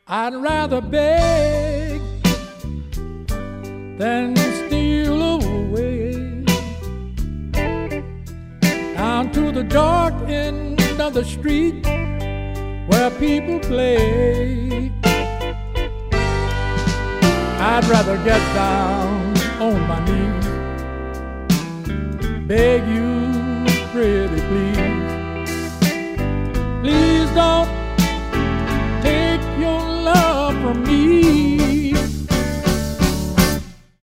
I'd rather beg than steal away down to the dark end of the street where people play. I'd rather get down on my knees, beg you